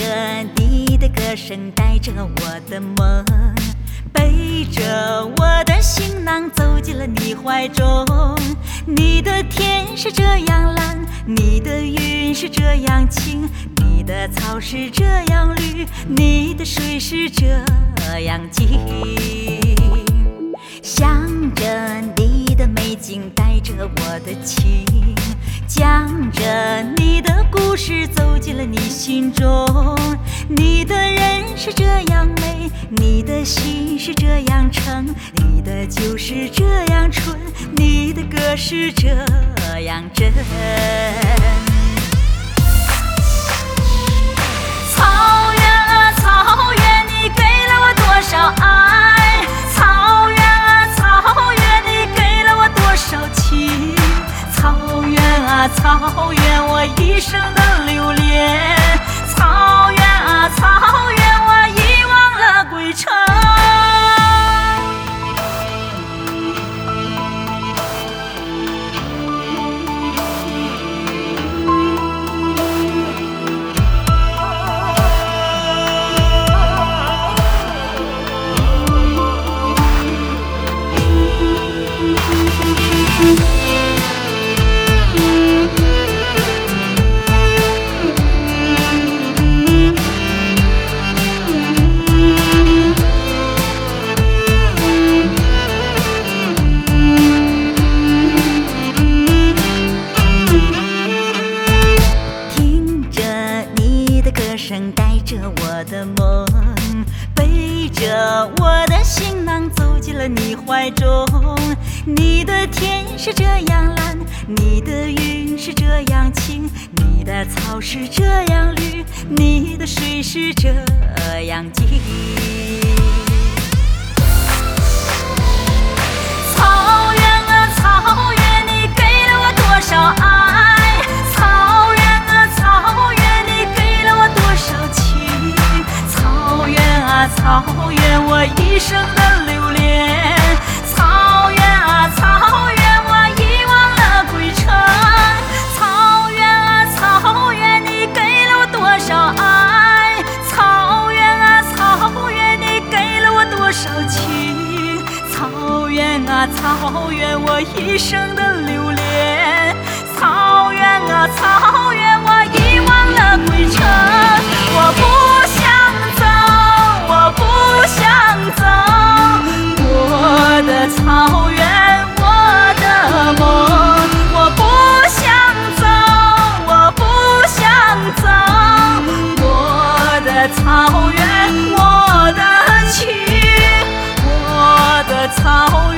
你的歌声，带着我的梦，背着我的行囊走进了你怀中。你的天是这样蓝，你的云是这样清，你的草是这样绿，你的水是这样静。想着你的美景，带着我的情，讲着你的故事，走进了你心中。你的人是这样美，你的心是这样诚，你的酒是这样纯，你的歌是这样真。草原啊草原，你给了我多少爱，草原啊草原，你给了我多少情，草原啊草原，我一生的留恋，草原啊草原，我遗忘了归程。带着我的梦，背着我的行囊走进了你怀中。你的天是这样蓝，你的云是这样清，你的草是这样绿，你的水是这样静。草原啊草原，你给了我多少爱，草原啊草原，你给了我多少情，草原啊草原，我一生的留恋，草原啊草原，我遗忘了归程，草原啊草原，你给了我多少爱，草原啊草原，你给了我多少情，草原啊草原，我一生的留恋，草原啊草原，我遗忘了归程。我不想走，我不想走，我的草原，我的梦。我不想走，我不想走，我的草原，我的情，我的草原。